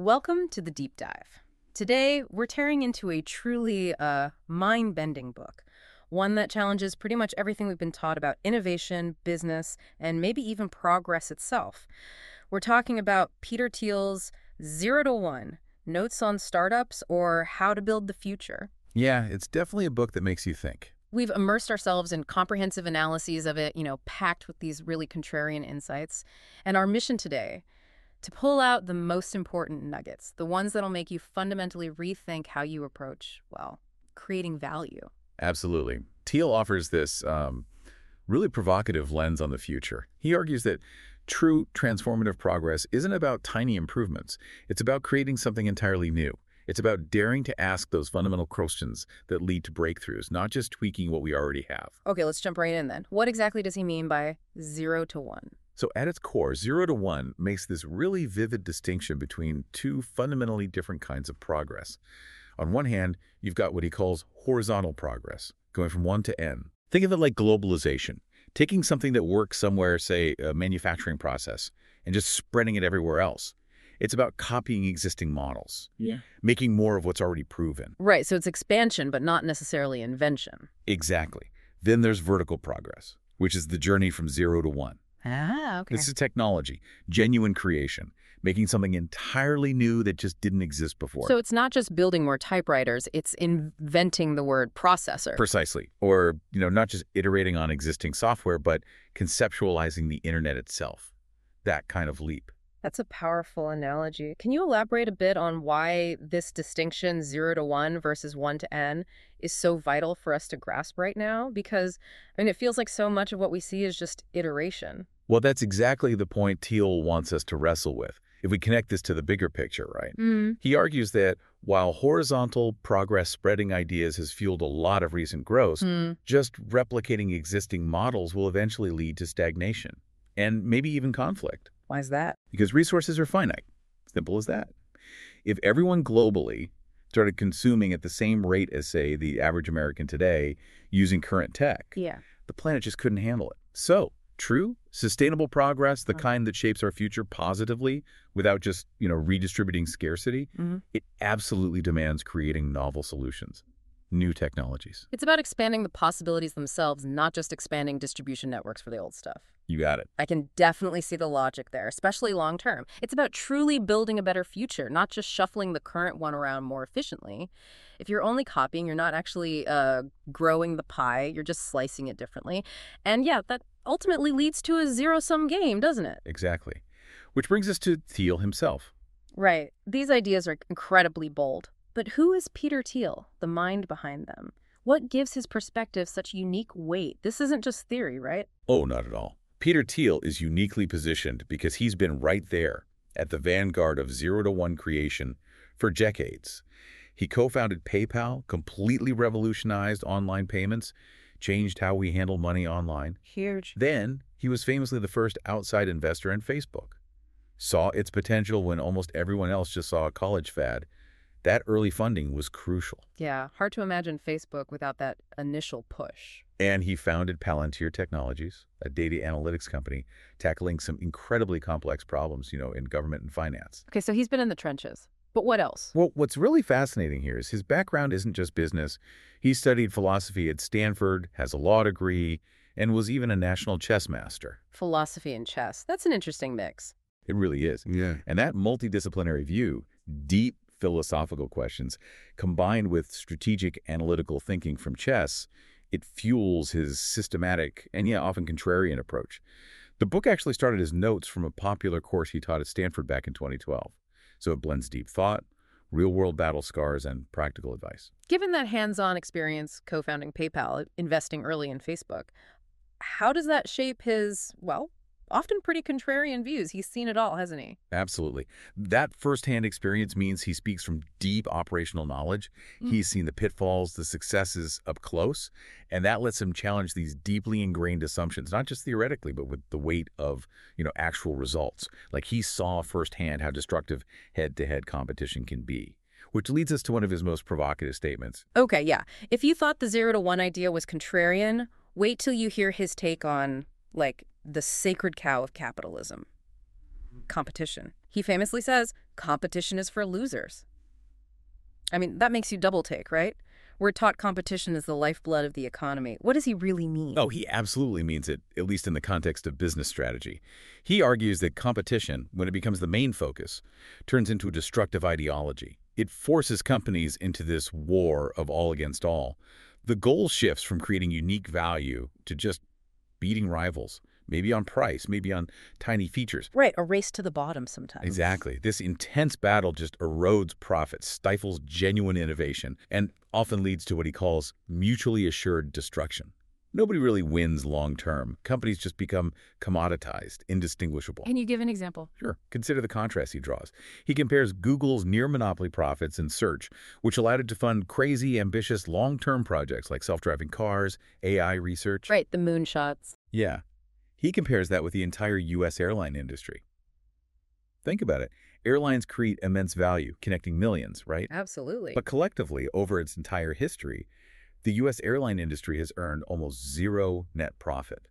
Welcome to the Deep Dive. Today, we're tearing into a truly mind-bending book, one that challenges pretty much everything we've been taught about innovation, business, and maybe even progress itself. We're talking about Peter Thiel's Zero to One, Notes on Startups or How to Build the Future. Yeah, it's definitely a book that makes you think. We've immersed ourselves in comprehensive analyses of it, packed with these really contrarian insights. And our mission today, to pull out the most important nuggets, the ones that'll make you fundamentally rethink how you approach, well, creating value. Absolutely. Thiel offers this really provocative lens on the future. He argues that true transformative progress isn't about tiny improvements. It's about creating something entirely new. It's about daring to ask those fundamental questions that lead to breakthroughs, not just tweaking what we already have. Okay, let's jump right in then. What exactly does he mean by 0 to 1? So at its core, 0 to 1 makes this really vivid distinction between two fundamentally different kinds of progress. On one hand, you've got what he calls horizontal progress, going from 1 to n. Think of it like globalization, taking something that works somewhere, say a manufacturing process, and just spreading it everywhere else. It's about copying existing models, making more of what's already proven. Right, so it's expansion, but not necessarily invention. Exactly. Then there's vertical progress, which is the journey from 0 to 1. Ah, okay. This is technology, genuine creation, making something entirely new that just didn't exist before. So it's not just building more typewriters, it's inventing the word processor. Precisely. Or, not just iterating on existing software, but conceptualizing the internet itself. That kind of leap. That's a powerful analogy. Can you elaborate a bit on why this distinction 0 to 1 versus 1 to n is so vital for us to grasp right now? Because, it feels like so much of what we see is just iteration. Well, that's exactly the point Thiel wants us to wrestle with. If we connect this to the bigger picture, right? He argues that while horizontal progress spreading ideas has fueled a lot of recent growth, just replicating existing models will eventually lead to stagnation and maybe even conflict. Why is that? Because resources are finite. Simple as that. If everyone globally started consuming at the same rate as, say, the average American today using current tech, the planet just couldn't handle it. So, true, sustainable progress, the kind that shapes our future positively without just, redistributing scarcity, it absolutely demands creating novel solutions, new technologies. It's about expanding the possibilities themselves, not just expanding distribution networks for the old stuff. You got it. I can definitely see the logic there, especially long term. It's about truly building a better future, not just shuffling the current one around more efficiently. If you're only copying, you're not actually growing the pie, you're just slicing it differently. And yeah, that ultimately leads to a zero-sum game, doesn't it? Exactly. Which brings us to Thiel himself. Right. These ideas are incredibly bold. But who is Peter Thiel, the mind behind them? What gives his perspective such unique weight? This isn't just theory, right? Oh, not at all. Peter Thiel is uniquely positioned because he's been right there at the vanguard of 0 to 1 creation for decades. He co-founded PayPal, completely revolutionized online payments, changed how we handle money online. Huge. Then, he was famously the first outside investor in Facebook. Saw its potential when almost everyone else just saw a college fad. That early funding was crucial. Yeah, hard to imagine Facebook without that initial push. And he founded Palantir Technologies, a data analytics company tackling some incredibly complex problems, in government and finance. Okay, so he's been in the trenches. But what else? Well, what's really fascinating here is his background isn't just business. He studied philosophy at Stanford, has a law degree, and was even a national chess master. Philosophy and chess. That's an interesting mix. It really is. Yeah. And that multidisciplinary view, deep philosophical questions, combined with strategic analytical thinking from chess, it fuels his systematic and, often contrarian approach. The book actually started as notes from a popular course he taught at Stanford back in 2012. So it blends deep thought, real-world battle scars, and practical advice. Given that hands-on experience co-founding PayPal, investing early in Facebook, how does that shape his, often pretty contrarian views? He's seen it all, hasn't he? Absolutely. That firsthand experience means he speaks from deep operational knowledge. He's seen the pitfalls, the successes up close, and that lets him challenge these deeply ingrained assumptions, not just theoretically, but with the weight of, actual results. Like he saw firsthand how destructive head-to-head competition can be. Which leads us to one of his most provocative statements. Okay, yeah. If you thought the 0 to 1 idea was contrarian, wait till you hear his take on, the sacred cow of capitalism. competition. He famously says, competition is for losers. I mean, that makes you double take, right? We're taught competition is the lifeblood of the economy. What does he really mean? Oh, he absolutely means it, at least in the context of business strategy. He argues that competition, when it becomes the main focus, turns into a destructive ideology. It forces companies into this war of all against all. The goal shifts from creating unique value to just beating rivals, maybe on price, maybe on tiny features. Right, a race to the bottom sometimes. Exactly. This intense battle just erodes profits, stifles genuine innovation, and often leads to what he calls mutually assured destruction. Nobody really wins long term. Companies just become commoditized, indistinguishable. Can you give an example? Sure. Consider the contrast he draws. He compares Google's near-monopoly profits in search, which allowed it to fund crazy, ambitious, long-term projects like self-driving cars, AI research. Right, the moonshots. Yeah. He compares that with the entire U.S. airline industry. Think about it. Airlines create immense value, connecting millions, right? Absolutely. But collectively, over its entire history, the U.S. airline industry has earned almost zero net profit.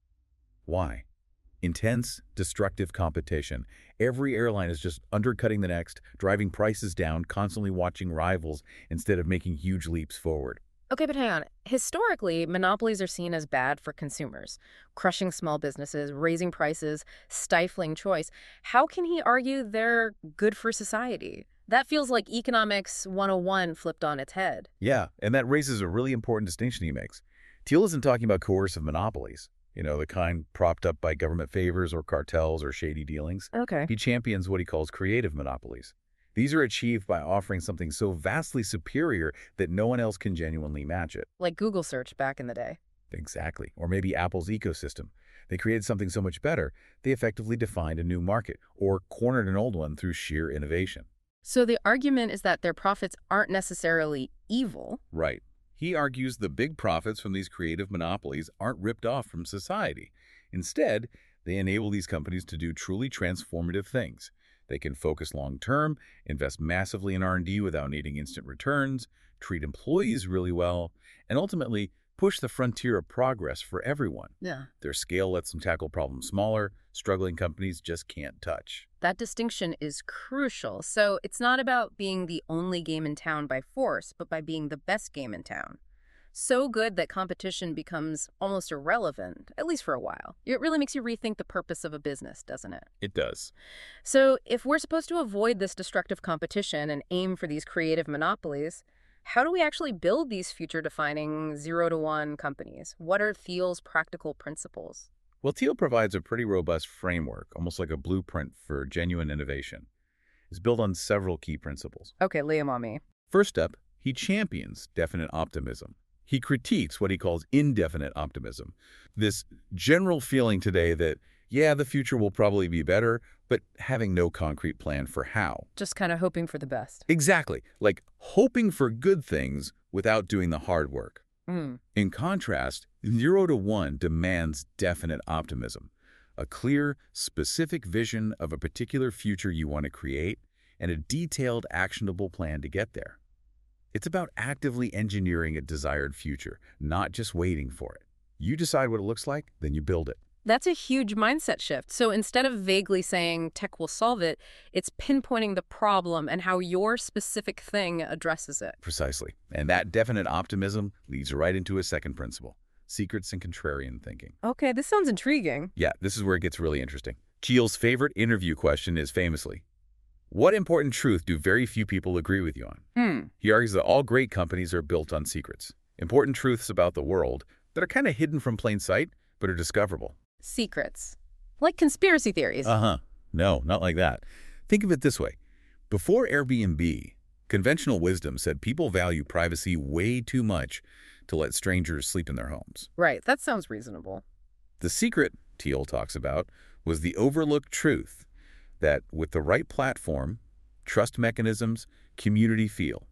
Why? Intense, destructive competition. Every airline is just undercutting the next, driving prices down, constantly watching rivals instead of making huge leaps forward. Okay, but hang on. Historically, monopolies are seen as bad for consumers, crushing small businesses, raising prices, stifling choice. How can he argue they're good for society? That feels like Economics 101 flipped on its head. Yeah, and that raises a really important distinction he makes. Thiel isn't talking about coercive monopolies, the kind propped up by government favors or cartels or shady dealings. Okay. He champions what he calls creative monopolies. These are achieved by offering something so vastly superior that no one else can genuinely match it. Like Google search back in the day. Exactly. Or maybe Apple's ecosystem. They created something so much better, they effectively defined a new market or cornered an old one through sheer innovation. So the argument is that their profits aren't necessarily evil. Right. He argues the big profits from these creative monopolies aren't ripped off from society. Instead, they enable these companies to do truly transformative things. They can focus long-term, invest massively in R&D without needing instant returns, treat employees really well, and ultimately push the frontier of progress for everyone. Yeah. Their scale lets them tackle problems smaller, struggling companies just can't touch. That distinction is crucial. So it's not about being the only game in town by force, but by being the best game in town. So good that competition becomes almost irrelevant, at least for a while. It really makes you rethink the purpose of a business, doesn't it? It does. So if we're supposed to avoid this destructive competition and aim for these creative monopolies, how do we actually build these future-defining 0-to-1 companies? What are Thiel's practical principles? Well, Thiel provides a pretty robust framework, almost like a blueprint for genuine innovation. It's built on several key principles. Okay, lay 'em on me. First up, he champions definite optimism. He critiques what he calls indefinite optimism, this general feeling today that, yeah, the future will probably be better, but having no concrete plan for how. Just kind of hoping for the best. Exactly, like hoping for good things without doing the hard work. In contrast, 0-to-1 demands definite optimism, a clear, specific vision of a particular future you want to create, and a detailed, actionable plan to get there. It's about actively engineering a desired future, not just waiting for it. You decide what it looks like, then you build it. That's a huge mindset shift. So instead of vaguely saying tech will solve it, it's pinpointing the problem and how your specific thing addresses it. Precisely. And that definite optimism leads right into a second principle, secrets and contrarian thinking. Okay, this sounds intriguing. Yeah, this is where it gets really interesting. Thiel's favorite interview question is famously, what important truth do very few people agree with you on? He argues that all great companies are built on secrets, important truths about the world that are kind of hidden from plain sight, but are discoverable. Secrets. Like conspiracy theories. No, not like that. Think of it this way. Before Airbnb, conventional wisdom said people value privacy way too much to let strangers sleep in their homes. Right, that sounds reasonable. The secret, Thiel talks about, was the overlooked truth that with the right platform, trust mechanisms, community feel,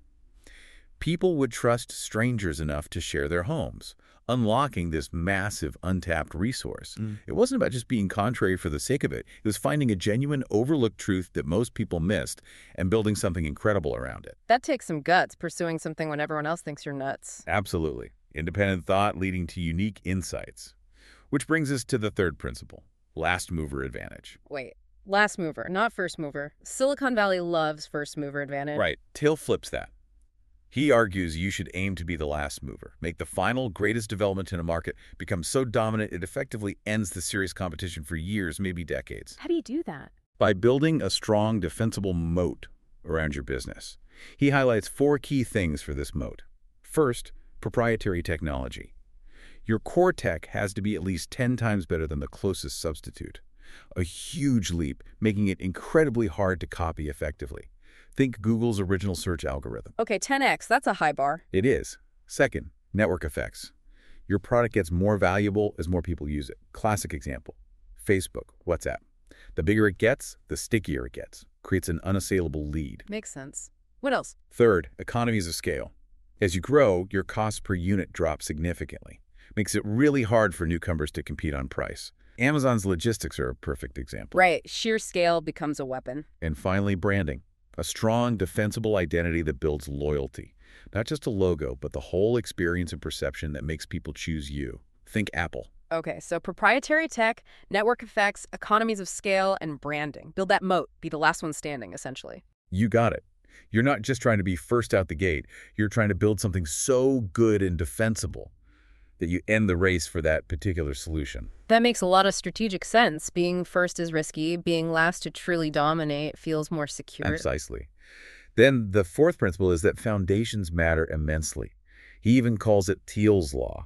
people would trust strangers enough to share their homes, unlocking this massive untapped resource. It wasn't about just being contrary for the sake of it. It was finding a genuine overlooked truth that most people missed and building something incredible around it. That takes some guts, pursuing something when everyone else thinks you're nuts. Absolutely. Independent thought leading to unique insights. Which brings us to the third principle, last mover advantage. Wait, Last mover, not first mover. Silicon Valley loves first mover advantage. Right. Thiel flips that. He argues you should aim to be the last mover, make the final greatest development in a market become so dominant it effectively ends the serious competition for years, maybe decades. How do you do that? By building a strong, defensible moat around your business. He highlights 4 key things for this moat. First, proprietary technology. Your core tech has to be at least 10 times better than the closest substitute. A huge leap, making it incredibly hard to copy effectively. Think Google's original search algorithm. Okay, 10x, that's a high bar. It is. Second, network effects. Your product gets more valuable as more people use it. Classic example, Facebook, WhatsApp. The bigger it gets, the stickier it gets. Creates an unassailable lead. Makes sense. What else? Third, economies of scale. As you grow, your cost per unit drops significantly. Makes it really hard for newcomers to compete on price. Amazon's logistics are a perfect example. Right, sheer scale becomes a weapon. And finally, branding. A strong, defensible identity that builds loyalty. Not just a logo, but the whole experience and perception that makes people choose you. Think Apple. Okay, so proprietary tech, network effects, economies of scale, and branding. Build that moat, be the last one standing, essentially. You got it. You're not just trying to be first out the gate. You're trying to build something so good and defensible that you end the race for that particular solution. That makes a lot of strategic sense. Being first is risky. Being last to truly dominate feels more secure. Precisely. Then the 4th principle is that foundations matter immensely. He even calls it Thiel's law.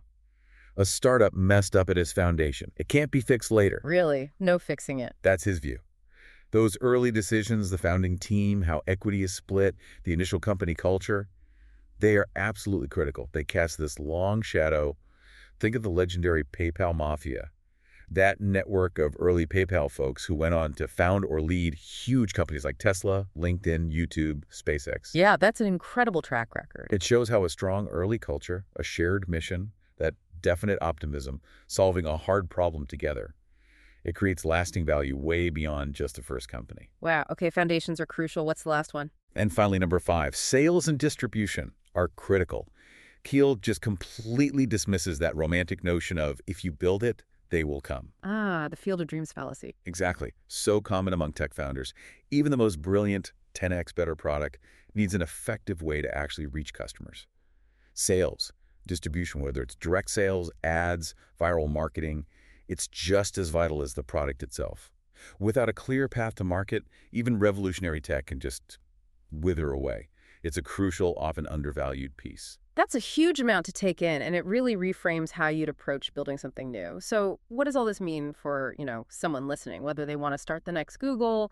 A startup messed up at its foundation. It can't be fixed later. Really? No fixing it. That's his view. Those early decisions, the founding team, how equity is split, the initial company culture, they are absolutely critical. They cast this long shadow. Think of the legendary PayPal Mafia, that network of early PayPal folks who went on to found or lead huge companies like Tesla, LinkedIn, YouTube, SpaceX. Yeah, that's an incredible track record. It shows how a strong early culture, a shared mission, that definite optimism, solving a hard problem together. It creates lasting value way beyond just the first company. Wow. Okay, foundations are crucial. What's the last one? And finally, number 5, sales and distribution are critical. Thiel just completely dismisses that romantic notion of if you build it, they will come. Ah, the field of dreams fallacy. Exactly. So common among tech founders. Even the most brilliant 10x better product needs an effective way to actually reach customers. Sales, distribution, whether it's direct sales, ads, viral marketing, it's just as vital as the product itself. Without a clear path to market, even revolutionary tech can just wither away. It's a crucial, often undervalued piece. That's a huge amount to take in, and it really reframes how you'd approach building something new. So what does all this mean for, someone listening, whether they want to start the next Google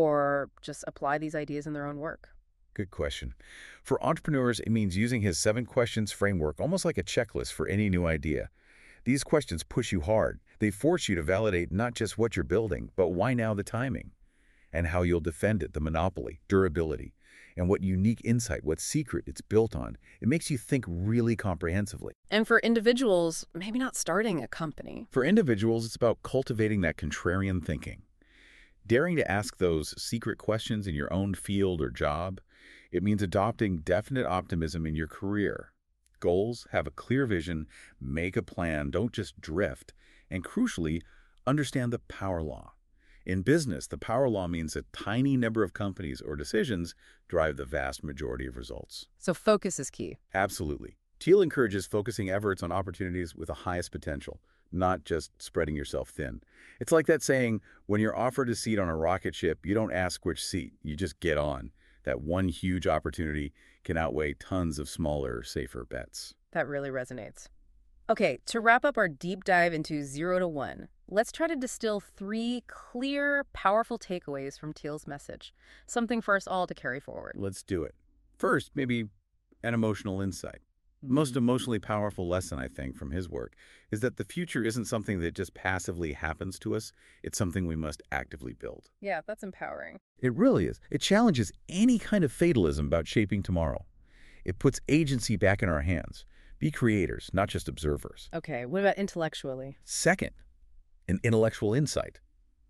or just apply these ideas in their own work? Good question. For entrepreneurs, it means using his 7 questions framework almost like a checklist for any new idea. These questions push you hard. They force you to validate not just what you're building, but why now the timing, and how you'll defend it, the monopoly, durability, and what unique insight, what secret it's built on. It makes you think really comprehensively. And for individuals, maybe not starting a company. For individuals, it's about cultivating that contrarian thinking. Daring to ask those secret questions in your own field or job. It means adopting definite optimism in your career. Goals, have a clear vision, make a plan, don't just drift, and crucially, understand the power law. In business, the power law means a tiny number of companies or decisions drive the vast majority of results. So focus is key. Absolutely. Thiel encourages focusing efforts on opportunities with the highest potential, not just spreading yourself thin. It's like that saying, when you're offered a seat on a rocket ship, you don't ask which seat, you just get on. That one huge opportunity can outweigh tons of smaller, safer bets. That really resonates. Okay, to wrap up our deep dive into 0 to 1, let's try to distill 3 clear, powerful takeaways from Thiel's message. Something for us all to carry forward. Let's do it. First, maybe an emotional insight. The most emotionally powerful lesson, I think, from his work is that the future isn't something that just passively happens to us. It's something we must actively build. Yeah, that's empowering. It really is. It challenges any kind of fatalism about shaping tomorrow. It puts agency back in our hands. Be creators, not just observers. Okay, what about intellectually? Second, an intellectual insight.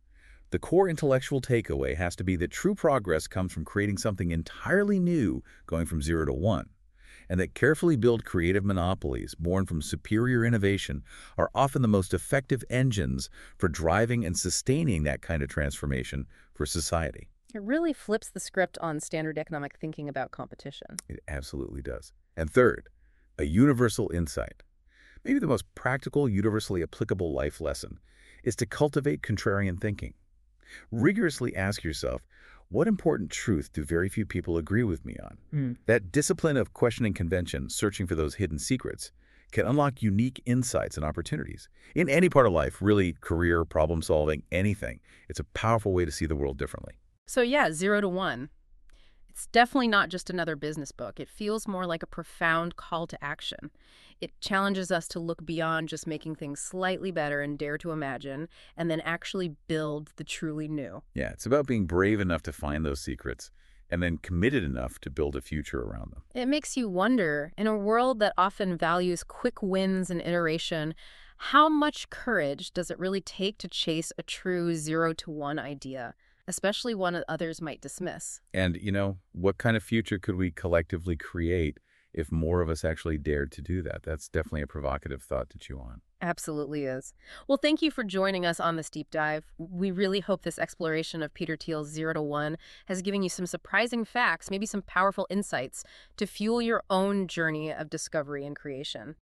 The core intellectual takeaway has to be that true progress comes from creating something entirely new, going from 0 to 1. and that carefully built creative monopolies born from superior innovation are often the most effective engines for driving and sustaining that kind of transformation for society. It really flips the script on standard economic thinking about competition. It absolutely does. And third, a universal insight. Maybe the most practical, universally applicable life lesson is to cultivate contrarian thinking. Rigorously ask yourself, what important truth do very few people agree with me on? That discipline of questioning convention, searching for those hidden secrets, can unlock unique insights and opportunities. In any part of life, really, career, problem solving, anything, it's a powerful way to see the world differently. So yeah, 0 to 1. It's definitely not just another business book. It feels more like a profound call to action. It challenges us to look beyond just making things slightly better and dare to imagine, and then actually build the truly new. Yeah, it's about being brave enough to find those secrets and then committed enough to build a future around them. It makes you wonder, in a world that often values quick wins and iteration, how much courage does it really take to chase a true 0 to 1 idea, especially one that others might dismiss? And, what kind of future could we collectively create if more of us actually dared to do that? That's definitely a provocative thought to chew on. Absolutely is. Well, thank you for joining us on this deep dive. We really hope this exploration of Peter Thiel's 0 to 1 has given you some surprising facts, maybe some powerful insights to fuel your own journey of discovery and creation.